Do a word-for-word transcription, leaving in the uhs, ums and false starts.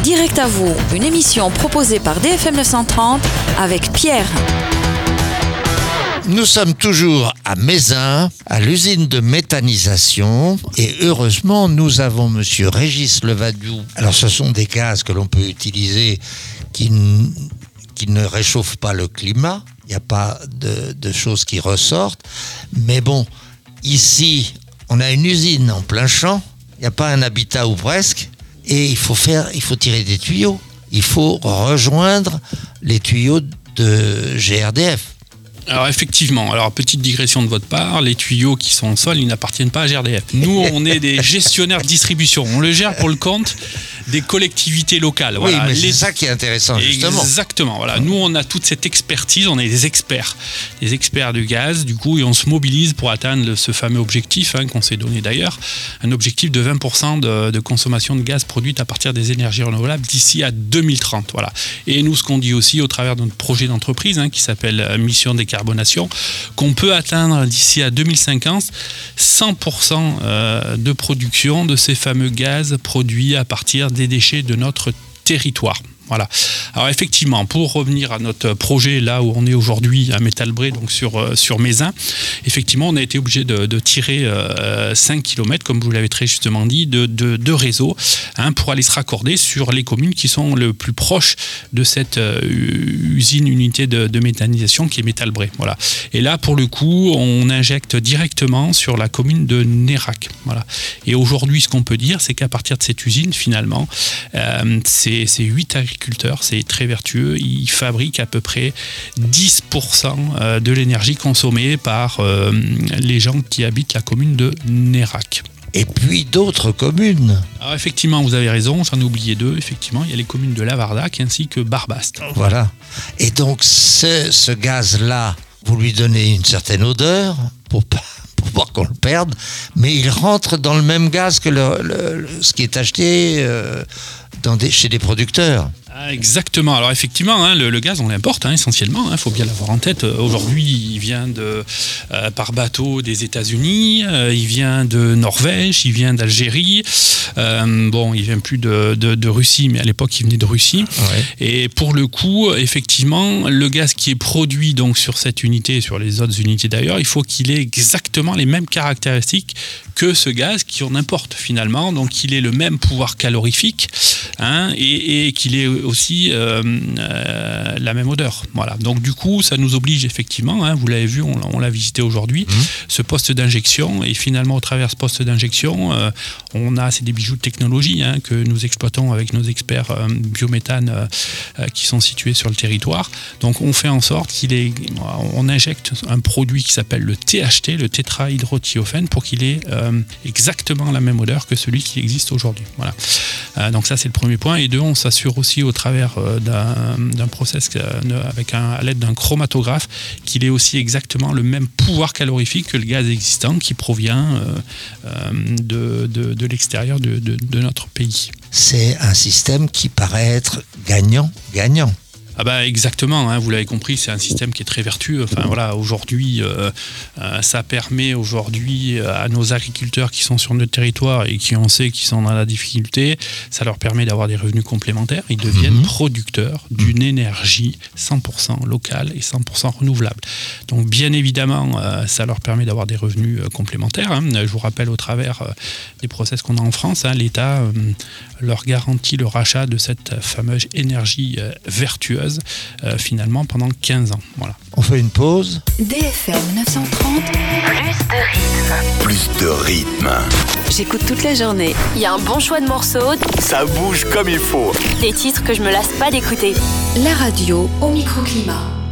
Direct à vous, une émission proposée par D F M neuf cent trente avec Pierre. Nous sommes toujours à Mézin, à l'usine de méthanisation, et heureusement, nous avons monsieur Régis Levadiou. Alors, ce sont des gaz que l'on peut utiliser qui, n- qui ne réchauffent pas le climat. Il n'y a pas de, de choses qui ressortent. Mais bon, ici, on a une usine en plein champ. Il n'y a pas un habitat ou presque. Et il faut faire, il faut tirer des tuyaux. Il faut rejoindre les tuyaux de G R D F. Alors effectivement, alors petite digression de votre part, les tuyaux qui sont au sol, ils n'appartiennent pas à G R D F. Nous, on est des gestionnaires de distribution. On le gère pour le compte des collectivités locales. Oui, voilà. mais les... c'est ça qui est intéressant, justement. Exactement. Voilà. Nous, on a toute cette expertise, on est des experts, des experts du gaz, du coup, et on se mobilise pour atteindre ce fameux objectif hein, qu'on s'est donné d'ailleurs, un objectif de vingt pour cent de, de consommation de gaz produite à partir des énergies renouvelables d'ici à deux mille trente. Voilà. Et nous, ce qu'on dit aussi au travers de notre projet d'entreprise hein, qui s'appelle Mission Décarbonation, qu'on peut atteindre d'ici à deux mille cinquante cent pour cent de production de ces fameux gaz produits à partir des déchets de notre territoire. Voilà. Alors effectivement, pour revenir à notre projet là où on est aujourd'hui à Métalbré, donc sur, euh, sur Mézin, effectivement on a été obligé de, de tirer euh, cinq kilomètres, comme vous l'avez très justement dit, de, de, de réseau hein, pour aller se raccorder sur les communes qui sont le plus proches de cette euh, usine unité de, de méthanisation qui est Métalbré. Voilà. Et là pour le coup on injecte directement sur la commune de Nérac. Voilà. Et aujourd'hui ce qu'on peut dire c'est qu'à partir de cette usine finalement euh, c'est, c'est huit agriculteurs, c'est très vertueux, ils fabriquent à peu près dix pour cent de l'énergie consommée par euh, les gens qui habitent la commune de Nérac. Et puis d'autres communes. Alors effectivement, vous avez raison, j'en ai oublié deux. Effectivement, il y a les communes de Lavardac ainsi que Barbaste. Voilà. Et donc ce, ce gaz-là, vous lui donnez une certaine odeur pour pas pour qu'on le perde, mais il rentre dans le même gaz que le, le, le, ce qui est acheté euh, dans des, chez des producteurs. Ah, exactement. Alors effectivement, hein, le, le gaz, on l'importe hein, essentiellement. Il hein, faut bien l'avoir en tête. Aujourd'hui, il vient de, euh, par bateau des États-Unis, euh, il vient de Norvège, il vient d'Algérie. Euh, bon, il vient plus de, de, de Russie, mais à l'époque, il venait de Russie. Ouais. Et pour le coup, effectivement, le gaz qui est produit donc sur cette unité, sur les autres unités d'ailleurs, il faut qu'il ait exactement les mêmes caractéristiques que ce gaz qu'on importe finalement. Donc, qu'il ait le même pouvoir calorifique hein, et, et qu'il ait aussi euh, euh, la même odeur. Voilà. Donc du coup, ça nous oblige effectivement, hein, vous l'avez vu, on, on l'a visité aujourd'hui, mmh. ce poste d'injection. Et finalement, au travers de ce poste d'injection, euh, on a, c'est des bijoux de technologie hein, que nous exploitons avec nos experts euh, biométhane euh, qui sont situés sur le territoire. Donc on fait en sorte qu'il ait, on injecte un produit qui s'appelle le T H T, le tétrahydrothiofène, pour qu'il ait euh, exactement la même odeur que celui qui existe aujourd'hui. Voilà. Euh, donc ça, c'est le premier point. Et deux, on s'assure aussi au travers d'un, d'un process avec un, à l'aide d'un chromatographe qu'il ait aussi exactement le même pouvoir calorifique que le gaz existant qui provient euh, de, de, de l'extérieur de, de, de notre pays. C'est un système qui paraît être gagnant-gagnant. Ah bah exactement, hein, vous l'avez compris, c'est un système qui est très vertueux. Enfin voilà, aujourd'hui, euh, euh, ça permet aujourd'hui à nos agriculteurs qui sont sur notre territoire et qui on sait qu'ils sont dans la difficulté, ça leur permet d'avoir des revenus complémentaires. Ils deviennent mmh. producteurs d'une énergie cent pour cent locale et cent pour cent renouvelable. Donc bien évidemment, euh, ça leur permet d'avoir des revenus euh, complémentaires. Hein. Je vous rappelle au travers euh, des process qu'on a en France, hein, l'État euh, leur garantit le rachat de cette fameuse énergie euh, vertueuse. Euh, finalement pendant quinze ans. Voilà. On fait une pause. D F M neuf cent trente, plus de rythme. Plus de rythme. J'écoute toute la journée. Il y a un bon choix de morceaux. Ça bouge comme il faut. Des titres que je me lasse pas d'écouter. La radio au microclimat.